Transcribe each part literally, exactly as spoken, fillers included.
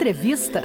Entrevista.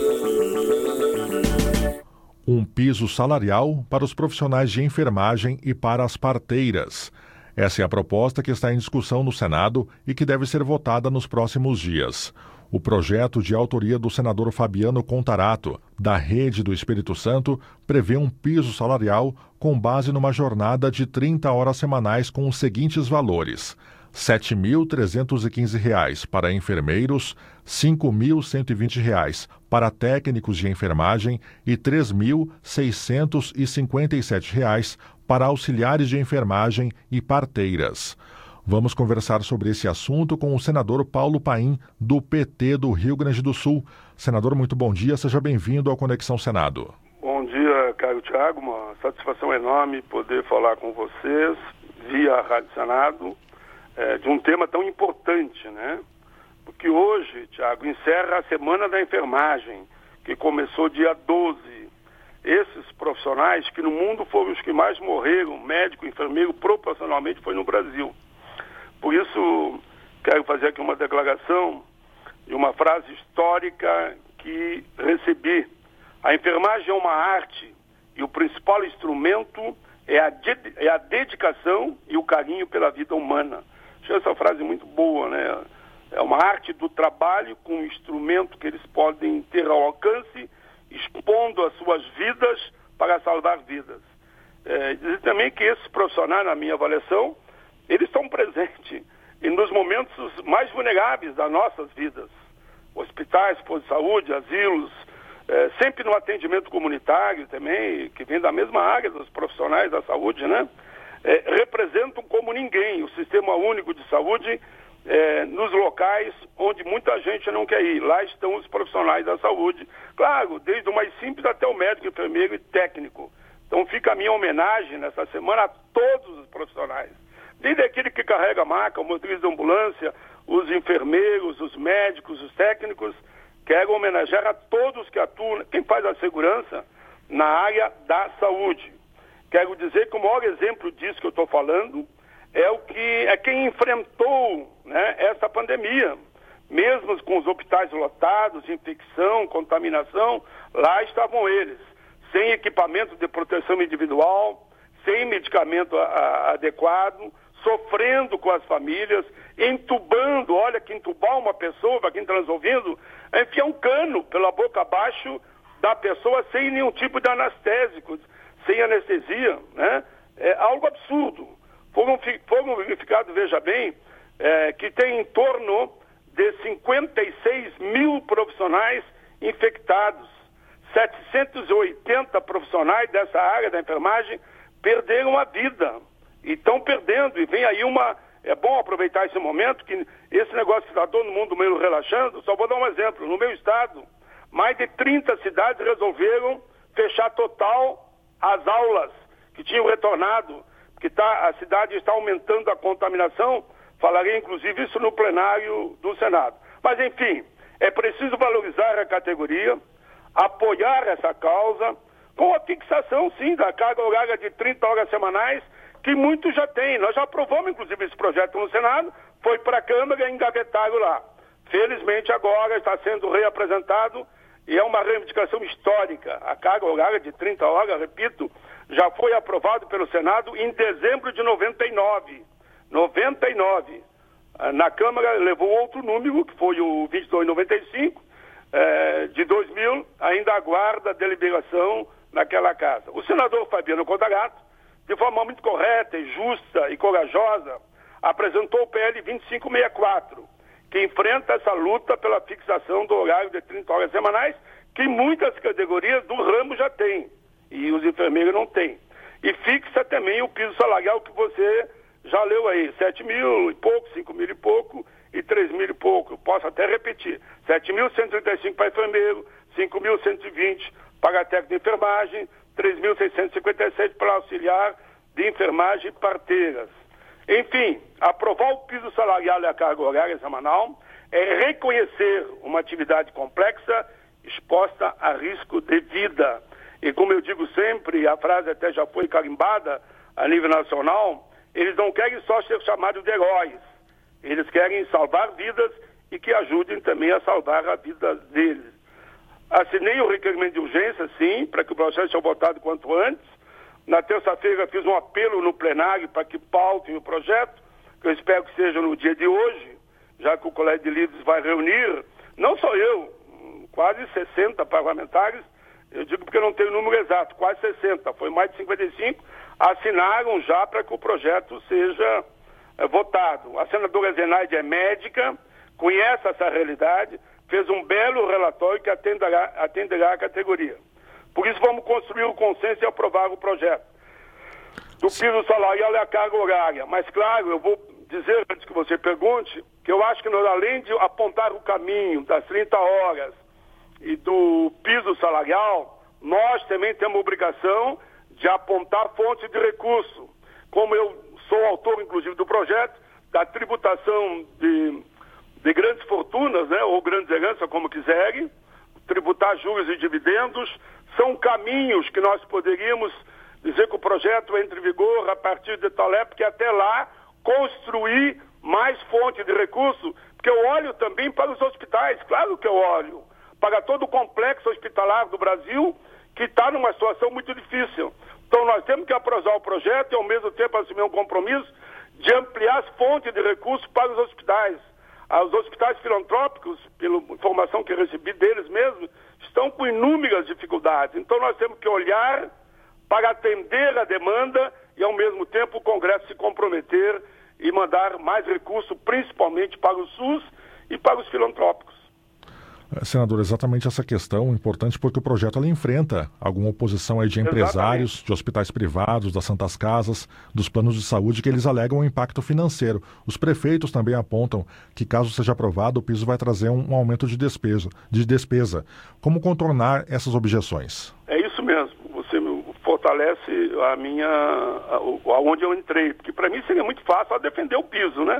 Um piso salarial para os profissionais de enfermagem e para as parteiras. Essa é a proposta que está em discussão no Senado e que deve ser votada nos próximos dias. O projeto, de autoria do senador Fabiano Contarato, da Rede do Espírito Santo, prevê um piso salarial com base numa jornada de trinta horas semanais com os seguintes valores: sete mil trezentos e quinze reais para enfermeiros, cinco mil cento e vinte reais para técnicos de enfermagem e três mil seiscentos e cinquenta e sete reais para auxiliares de enfermagem e parteiras. Vamos conversar sobre esse assunto com o senador Paulo Paim, do P T do Rio Grande do Sul. Senador, muito bom dia, seja bem-vindo ao Conexão Senado. Bom dia, Caio Thiago, uma satisfação enorme poder falar com vocês via Rádio Senado é, de um tema tão importante, né? Porque hoje, Thiago, encerra a Semana da Enfermagem, que começou dia doze. Esses profissionais que no mundo foram os que mais morreram, médico, enfermeiro, proporcionalmente foi no Brasil. Por isso, quero fazer aqui uma declaração de uma frase histórica que recebi. A enfermagem é uma arte e o principal instrumento é a, de, é a dedicação e o carinho pela vida humana. Achei essa frase muito boa, né? É uma arte do trabalho com um instrumento que eles podem ter ao alcance, expondo as suas vidas para salvar vidas. É, dizer também que esses profissionais, na minha avaliação, eles estão presentes e nos momentos mais vulneráveis das nossas vidas. Hospitais, postos de saúde, asilos, é, sempre no atendimento comunitário também, que vem da mesma área dos profissionais da saúde, né? É, representam como ninguém o Sistema Único de Saúde é, nos locais onde muita gente não quer ir. Lá estão os profissionais da saúde. Claro, desde o mais simples até o médico, enfermeiro e técnico. Então fica a minha homenagem nessa semana a todos os profissionais. Desde aquele que carrega a maca, o motorista de ambulância, os enfermeiros, os médicos, os técnicos. Quero homenagear a todos que atuam, quem faz a segurança na área da saúde. Quero dizer que o maior exemplo disso que eu estou falando é o que é quem enfrentou, né, essa pandemia. Mesmo com os hospitais lotados, infecção, contaminação, lá estavam eles, sem equipamento de proteção individual, sem medicamento a, a, adequado, sofrendo com as famílias, entubando. Olha que entubar uma pessoa, para quem está nos ouvindo, é enfiar um cano pela boca abaixo da pessoa sem nenhum tipo de anestésico, sem anestesia, né? É algo absurdo. Foram, foram verificados, veja bem, é, que tem em torno de cinquenta e seis mil profissionais infectados. setecentos e oitenta profissionais dessa área da enfermagem perderam a vida. E estão perdendo. E vem aí uma... É bom aproveitar esse momento, que esse negócio que está todo mundo meio relaxando. Só vou dar um exemplo. No meu estado, mais de trinta cidades resolveram fechar total as aulas que tinham retornado, porque tá, a cidade está aumentando a contaminação. Falarei, inclusive, isso no plenário do Senado. Mas, enfim, é preciso valorizar a categoria, apoiar essa causa, com a fixação, sim, da carga horária de trinta horas semanais, que muitos já têm. Nós já aprovamos, inclusive, esse projeto no Senado, foi para a Câmara e engavetaram lá. Felizmente, agora está sendo reapresentado e é uma reivindicação histórica. A carga horária de trinta horas, repito, já foi aprovado pelo Senado em dezembro de noventa e nove. noventa e nove. Na Câmara levou outro número, que foi o vinte e dois noventa e cinco, eh, de dois mil, ainda aguarda a deliberação naquela casa. O senador Fabiano Contarato, de forma muito correta e justa e corajosa, apresentou o P L vinte e cinco sessenta e quatro, que enfrenta essa luta pela fixação do horário de trinta horas semanais, que muitas categorias do ramo já têm, e os enfermeiros não têm. E fixa também o piso salarial que você já leu aí, sete mil e pouco, cinco mil e pouco e três mil e pouco. Eu posso até repetir, sete mil cento e trinta e cinco para enfermeiro, cinco mil cento e vinte para técnico de enfermagem, três mil seiscentos e cinquenta e sete para auxiliar de enfermagem e parteiras. Enfim, aprovar o piso salarial e a carga horária semanal é reconhecer uma atividade complexa exposta a risco de vida. E como eu digo sempre, a frase até já foi carimbada a nível nacional, eles não querem só ser chamados de heróis. Eles querem salvar vidas e que ajudem também a salvar a vida deles. Assinei o requerimento de urgência, sim, para que o projeto seja votado quanto antes. Na terça-feira fiz um apelo no plenário para que pautem o projeto, que eu espero que seja no dia de hoje, já que o Colégio de Líderes vai reunir, não só eu, quase sessenta parlamentares, eu digo porque eu não tenho o número exato, quase sessenta, foi mais de cinquenta e cinco, assinaram já para que o projeto seja é, votado. A senadora Zenaide é médica, conhece essa realidade, fez um belo relatório que atenderá, atenderá a categoria. Por isso vamos construir o consenso e aprovar o projeto do piso salarial e a carga horária. Mas, claro, eu vou dizer, antes que você pergunte, que eu acho que nós, além de apontar o caminho das trinta horas e do piso salarial, nós também temos a obrigação de apontar fontes de recurso. Como eu sou autor, inclusive, do projeto, da tributação de, de grandes fortunas, né, ou grandes heranças, como quiserem, tributar juros e dividendos, são caminhos que nós poderíamos dizer que o projeto entra em vigor a partir de tal época, e até lá construir mais fontes de recurso, porque eu olho também para os hospitais, claro que eu olho, para todo o complexo hospitalar do Brasil, que está numa situação muito difícil. Então nós temos que aprovar o projeto e ao mesmo tempo assumir um compromisso de ampliar as fontes de recursos para os hospitais. Os hospitais filantrópicos, pela informação que eu recebi deles mesmos, estão com inúmeras dificuldades. Então nós temos que olhar para atender a demanda e ao mesmo tempo o Congresso se comprometer e mandar mais recursos, principalmente para o SUS e para os filantrópicos. Senador, exatamente essa questão é importante porque o projeto ele enfrenta alguma oposição aí de empresários, exatamente, de hospitais privados, das santas casas, dos planos de saúde, que eles alegam um impacto financeiro. Os prefeitos também apontam que, caso seja aprovado, o piso vai trazer um, um aumento de despesa, de despesa. Como contornar essas objeções? É isso mesmo. Você fortalece a minha, aonde eu entrei, porque para mim seria muito fácil defender o piso, né?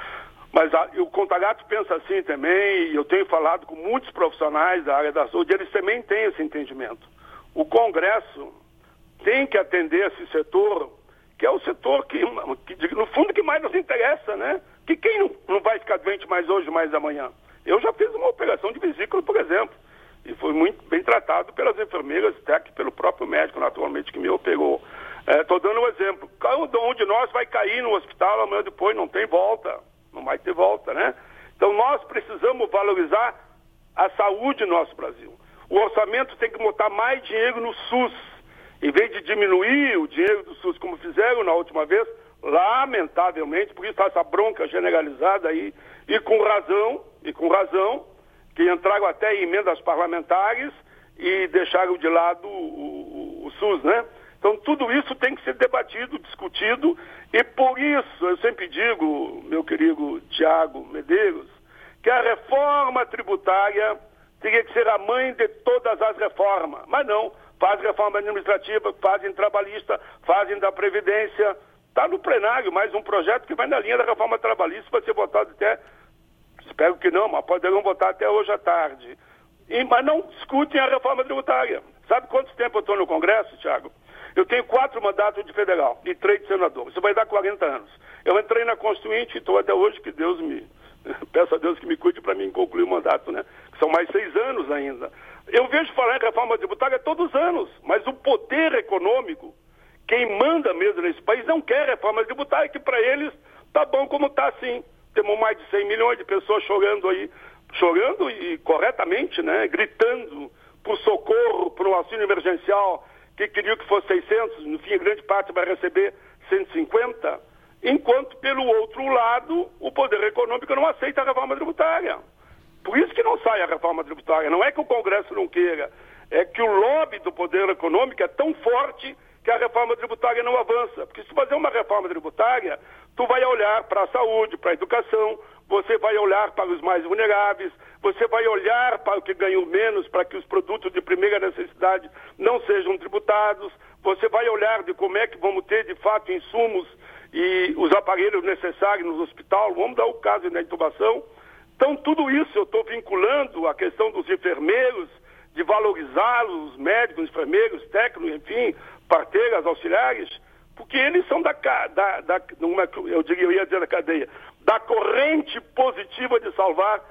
Mas a, o Contagato pensa assim também, e eu tenho falado com muitos profissionais da área da saúde, eles também têm esse entendimento. O Congresso tem que atender esse setor, que é o setor que, que no fundo, que mais nos interessa, né? Que quem não, não vai ficar doente mais hoje, mais amanhã? Eu já fiz uma operação de vesícula, por exemplo, e foi muito bem tratado pelas enfermeiras, até que pelo próprio médico, naturalmente, que me operou. Estou é, dando um exemplo. Cada um de nós vai cair no hospital amanhã depois, não tem volta. Não vai ter volta, né? Então nós precisamos valorizar a saúde do nosso Brasil. O orçamento tem que botar mais dinheiro no SUS. Em vez de diminuir o dinheiro do SUS, como fizeram na última vez, lamentavelmente, por isso essa bronca generalizada aí, e com razão, e com razão, que entraram até em emendas parlamentares e deixaram de lado o, o, o SUS, né? Então, tudo isso tem que ser debatido, discutido, e por isso eu sempre digo, meu querido Tiago Medeiros, que a reforma tributária teria que ser a mãe de todas as reformas. Mas não, faz reforma administrativa, fazem trabalhista, fazem da Previdência. Está no plenário mais um projeto que vai na linha da reforma trabalhista, vai ser votado até, espero que não, mas poderão votar até hoje à tarde. E, mas não discutem a reforma tributária. Sabe quanto tempo eu estou no Congresso, Tiago? Eu tenho quatro mandatos de federal e três de senador. Isso vai dar quarenta anos. Eu entrei na Constituinte e estou até hoje, que Deus me... Peço a Deus que me cuide para mim concluir o mandato, né? Que são mais seis anos ainda. Eu vejo falar em reforma tributária todos os anos, mas o poder econômico, quem manda mesmo nesse país, não quer reforma tributária, que para eles tá bom como está assim. Temos mais de cem milhões de pessoas chorando aí, chorando e corretamente, né? Gritando por socorro, por um auxílio emergencial, que queria que fosse seiscentos, no fim, grande parte vai receber cento e cinquenta, enquanto, pelo outro lado, o poder econômico não aceita a reforma tributária. Por isso que não sai a reforma tributária. Não é que o Congresso não queira, é que o lobby do poder econômico é tão forte que a reforma tributária não avança. Porque se fazer uma reforma tributária, tu vai olhar para a saúde, para a educação, você vai olhar para os mais vulneráveis, você vai olhar para o que ganham menos, para que os produtos de primeira necessidade não sejam tributados, você vai olhar de como é que vamos ter, de fato, insumos e os aparelhos necessários nos hospitais, vamos dar o caso da intubação. Então, tudo isso eu estou vinculando a questão dos enfermeiros, de valorizá-los, os médicos, os enfermeiros, técnicos, enfim, parteiras, auxiliares, porque eles são da, da, da uma, eu, diria, eu ia dizer da cadeia, da corrente positiva de salvar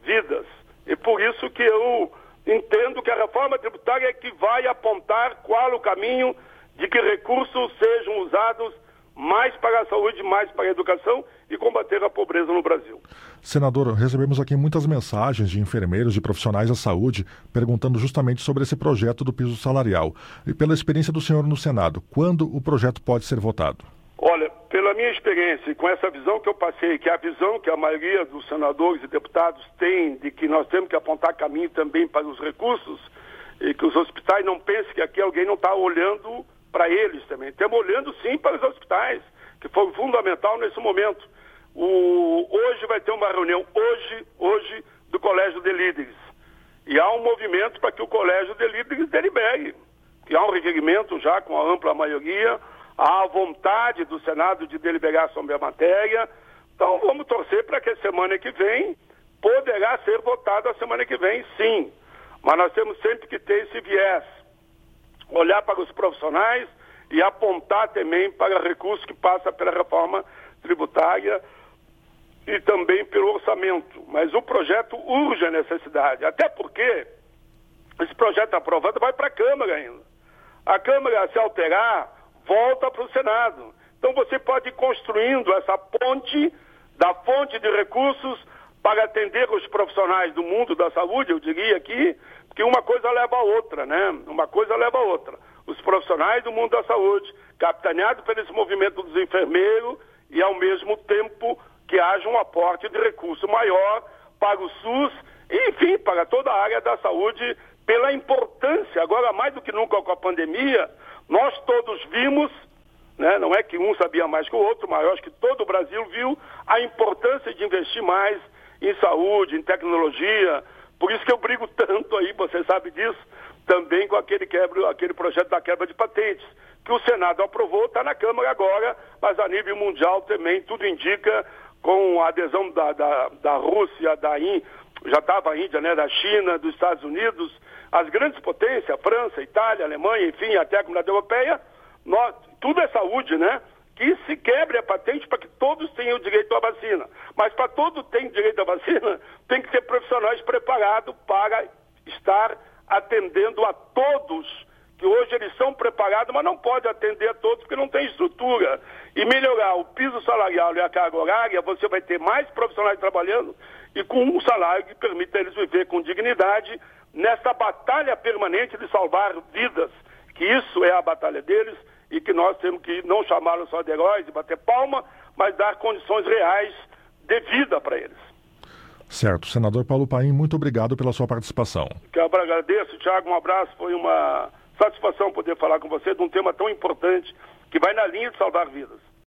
vidas. E por isso que eu entendo que a reforma tributária é que vai apontar qual o caminho de que recursos sejam usados mais para a saúde, mais para a educação e combater a pobreza no Brasil. Senador, recebemos aqui muitas mensagens de enfermeiros e profissionais da saúde perguntando justamente sobre esse projeto do piso salarial. E pela experiência do senhor no Senado, quando o projeto pode ser votado? Olha, pela minha experiência e com essa visão que eu passei, que é a visão que a maioria dos senadores e deputados tem de que nós temos que apontar caminho também para os recursos e que os hospitais não pensem que aqui alguém não está olhando para eles também. Estamos olhando sim para os hospitais, que foi fundamental nesse momento. O, hoje vai ter uma reunião, hoje, hoje, do Colégio de Líderes. E há um movimento para que o Colégio de Líderes delibere, que há um requerimento já com a ampla maioria, há a vontade do Senado de deliberar sobre a matéria. Então vamos torcer para que a semana que vem poderá ser votado a semana que vem, sim. Mas nós temos sempre que ter esse viés, olhar para os profissionais e apontar também para recursos que passa pela reforma tributária e também pelo orçamento. Mas o projeto urge a necessidade, até porque esse projeto aprovado vai para a Câmara ainda. A Câmara, se alterar, volta para o Senado. Então você pode ir construindo essa ponte da fonte de recursos para atender os profissionais do mundo da saúde, eu diria aqui, que uma coisa leva a outra, né? Uma coisa leva a outra. Os profissionais do mundo da saúde, capitaneado por esse movimento dos enfermeiros e, ao mesmo tempo, que haja um aporte de recurso maior para o SUS e, enfim, para toda a área da saúde, pela importância, agora mais do que nunca com a pandemia, nós todos vimos, né? Não é que um sabia mais que o outro, mas eu acho que todo o Brasil viu a importância de investir mais em saúde, em tecnologia. Por isso que eu brigo tanto aí, você sabe disso, também com aquele, quebra, aquele projeto da quebra de patentes, que o Senado aprovou, está na Câmara agora, mas a nível mundial também, tudo indica, com a adesão da, da, da Rússia, da Índia, já estava a Índia, né, da China, dos Estados Unidos, as grandes potências, a França, a Itália, a Alemanha, enfim, até a Comunidade Europeia, nós, tudo é saúde, né? Que se quebre a patente para que todos tenham direito à vacina. Mas para todos terem direito à vacina, tem que ter profissionais preparados para estar atendendo a todos, que hoje eles são preparados, mas não pode atender a todos porque não tem estrutura. E melhorar o piso salarial e a carga horária, você vai ter mais profissionais trabalhando e com um salário que permita eles viver com dignidade nessa batalha permanente de salvar vidas, que isso é a batalha deles, e que nós temos que não chamá-los só de heróis e bater palma, mas dar condições reais de vida para eles. Certo. Senador Paulo Paim, muito obrigado pela sua participação. Que eu agradeço, Tiago, um abraço, foi uma satisfação poder falar com você de um tema tão importante que vai na linha de salvar vidas.